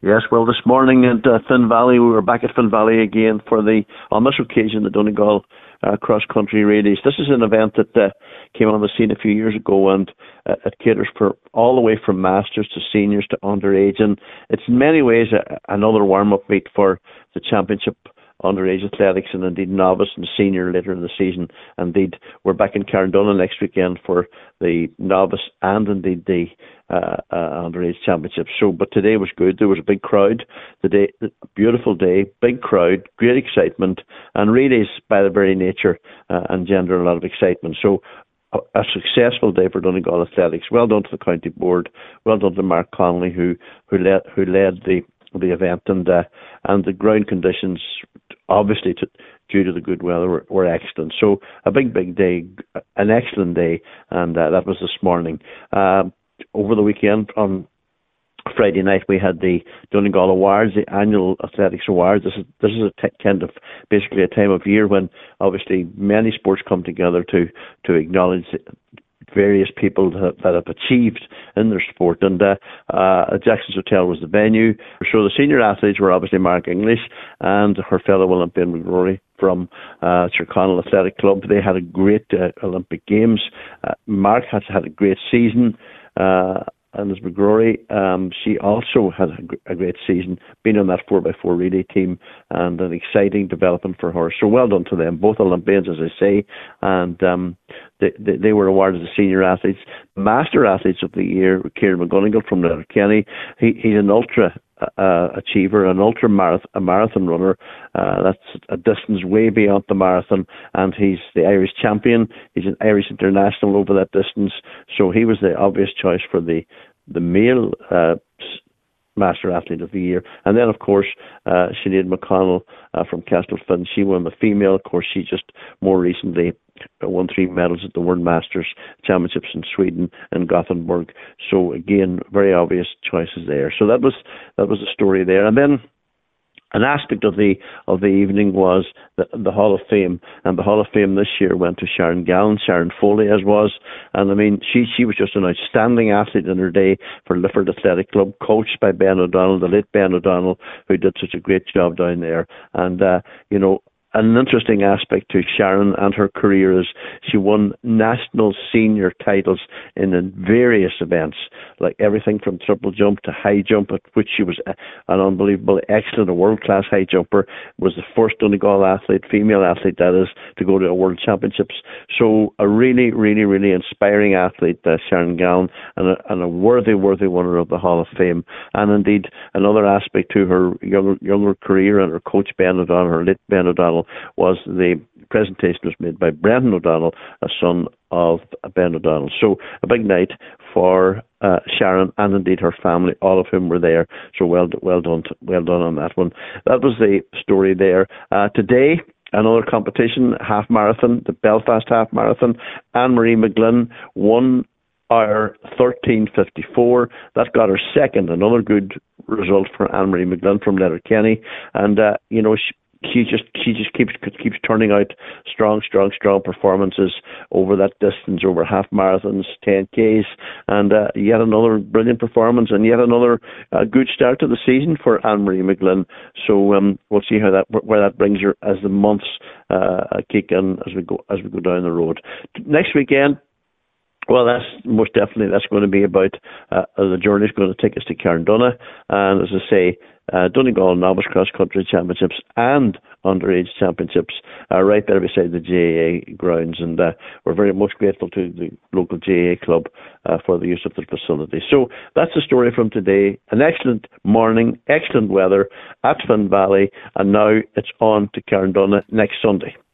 Yes, well, this morning at Finn Valley, we were back at Finn Valley again for on this occasion, the Donegal Cross Country Race. This is an event that came on the scene a few years ago, and it caters for all the way from masters to seniors to underage, and it's in many ways another warm-up meet for the championship underage athletics and indeed novice and senior later in the season. Indeed, we're back in Carndonagh next weekend for the novice and indeed the underage championship. But today was good. There was a big crowd. Beautiful day, big crowd, great excitement, and relays by their very nature engender a lot of excitement. So a successful day for Donegal Athletics. Well done to the county board. Well done to Mark Connolly who led the event, and the ground conditions, obviously due to the good weather, were excellent. So a big day, an excellent day, and that was this morning. Over the weekend on Friday night we had the Donegal Awards, the annual athletics awards. This is kind of basically a time of year when obviously many sports come together to acknowledge various people that have achieved in their sport, and Jackson's Hotel was the venue. So the senior athletes were obviously Mark English and her fellow Olympian McGrory from Tyrconnell Athletic Club. They had a great Olympic Games. Mark has had a great season, and as McGrory, she also had a great season, being on that 4x4 relay team, and an exciting development for her. So well done to them, both Olympians, as I say, and they were awarded as senior athletes. Master athletes of the year, Kieran McGonigal from Letterkenny. He's an ultra achiever, a marathon runner. That's a distance way beyond the marathon, and he's the Irish champion. He's an Irish international over that distance, so he was the obvious choice for the male Master Athlete of the Year. And then, of course, Sinead McConnell from Castlefin, she won the female. Of course, she just more recently won 3 medals at the World Masters Championships in Sweden and Gothenburg. So again, very obvious choices there. So that was the story there. And then an aspect of the evening was the Hall of Fame, and the Hall of Fame this year went to Sharon Gallen, Sharon Foley as was, and I mean she was just an outstanding athlete in her day for Lifford Athletic Club, coached by Ben O'Donnell, the late Ben O'Donnell, who did such a great job down there. And an interesting aspect to Sharon and her career is she won national senior titles in various events, like everything from triple jump to high jump, at which she was an unbelievable, excellent, a world-class high jumper, was the first Donegal athlete, female athlete that is, to go to a world championships. So a really, really, really inspiring athlete, Sharon Gallen, and a worthy winner of the Hall of Fame. And indeed, another aspect to her younger career and her coach Ben O'Donnell, her late Ben O'Donnell, was the presentation was made by Brendan O'Donnell, a son of Ben O'Donnell. So a big night for Sharon and indeed her family, all of whom were there. So well done on that one. That was the story there. Today, another competition, half marathon, the Belfast half marathon. Anne-Marie McGlynn won hour 13:54. That got her second. Another good result for Anne-Marie McGlynn from Letterkenny, and she just keeps turning out strong performances over that distance, over half marathons, 10Ks, and yet another brilliant performance, and yet another good start to the season for Anne-Marie McGlynn. So we'll see where that brings her as the months kick in as we go down the road. Next weekend, well, that's going to be about the journey is going to take us to Carndonagh, and as I say, Donegal Novice Cross Country Championships and Underage Championships are right there beside the GAA grounds, and we're very much grateful to the local GAA club for the use of the facility. So that's the story from today. An excellent morning, excellent weather at Finn Valley, and now it's on to Carndonagh next Sunday.